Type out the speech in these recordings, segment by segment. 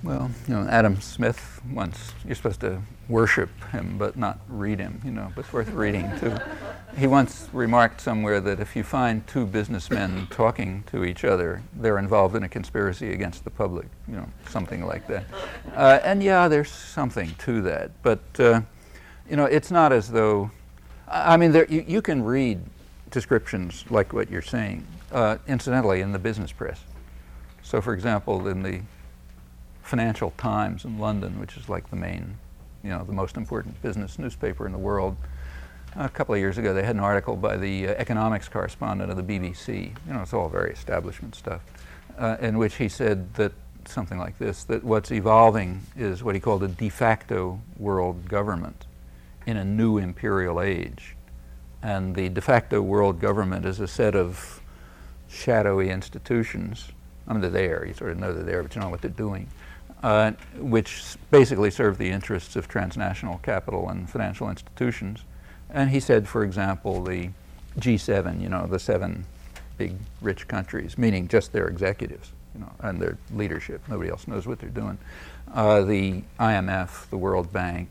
Well, Adam Smith once, you're supposed to worship him but not read him, but it's worth reading too. He once remarked somewhere that if you find two businessmen talking to each other, they're involved in a conspiracy against the public, something like that. And yeah, there's something to that, but it's not as though, you can read descriptions like what you're saying, incidentally, in the business press. So for example, in the Financial Times in London, which is like the main, the most important business newspaper in the world. A couple of years ago, they had an article by the economics correspondent of the BBC. It's all very establishment stuff, in which he said that something like this, that what's evolving is what he called a de facto world government in a new imperial age. And the de facto world government is a set of shadowy institutions. They're there, you sort of know they're there, but you don't know what they're doing. Which basically serve the interests of transnational capital and financial institutions. And he said, for example, the G7, the 7 big rich countries, meaning just their executives, and their leadership. Nobody else knows what they're doing. The IMF, the World Bank,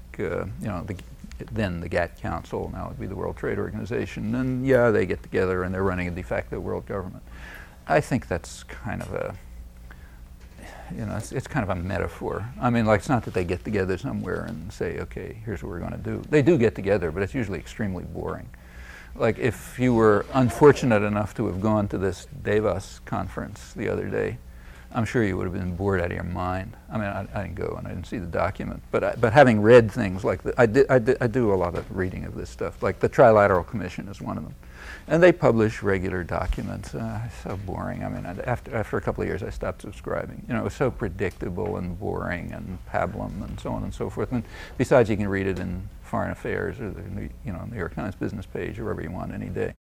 then the GATT Council, now it would be the World Trade Organization, and yeah, they get together and they're running a de facto world government. I think that's kind of a it's kind of a metaphor. It's not that they get together somewhere and say, okay, here's what we're going to do. They do get together, but it's usually extremely boring. Like if you were unfortunate enough to have gone to this Davos conference the other day, I'm sure you would have been bored out of your mind. I didn't go and I didn't see the document, but having read things like that, I do a lot of reading of this stuff. Like the Trilateral Commission is one of them. And they publish regular documents. It's so boring. After a couple of years, I stopped subscribing. It was so predictable and boring and pablum and so on and so forth. And besides, you can read it in Foreign Affairs or the New York Times business page or wherever you want any day.